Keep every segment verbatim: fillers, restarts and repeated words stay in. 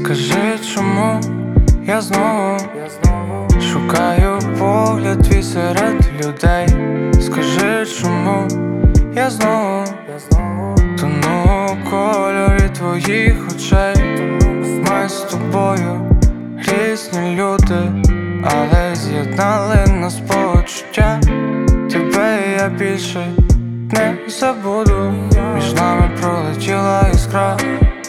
Скажи, чому я знову шукаю погляд твій серед людей. Скажи, чому я знову тону у кольорі твоїх очей. Ми з тобою різні люди, але з'єднали нас почуття. Тебе я більше не забуду. Між нами пролетіла іскра.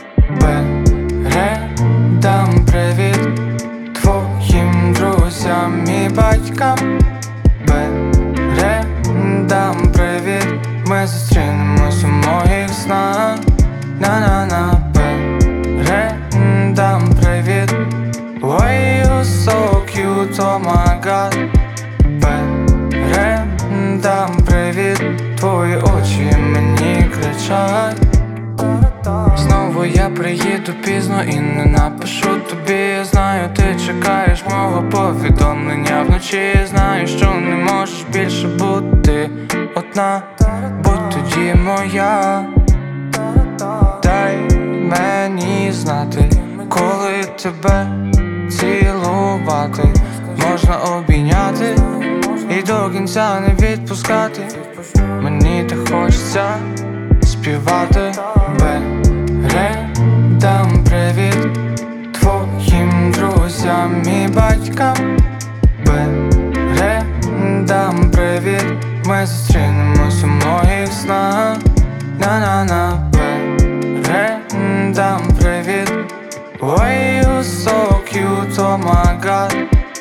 Передам привіт твоїм друзям і батькам. Передам привіт, ми зустрінемось у моїх снах. На-на-на. Передам привіт. Why you so cute, oh my god. Передам привіт, твої очі мені кричать. Знову я приїду пізно і не напишу тобі. Я знаю, ти чекаєш мого повідомлення вночі. Знаю, що не можеш більше бути одна. Будь тоді моя. Дай мені знати, коли тебе цілувати можна обійняти і до кінця не відпускати. Мені так хочеться співати. Передам привіт твоїм друзям і батькам. Передам привіт, ми зустрінемось у моїх снах. На-на-на. Передам привіт. Why you so cute, oh my god.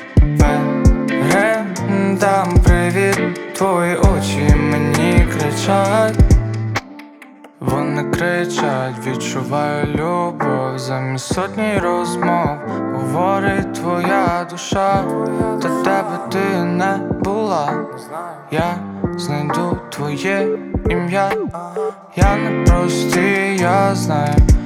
Передам привіт, твої очі мені кричать. Вони кричать, відчуваю любов. Замість сотні розмов говорить твоя душа. До тебе ти не була. Я знайду твоє ім'я. Я не простий, я знаю.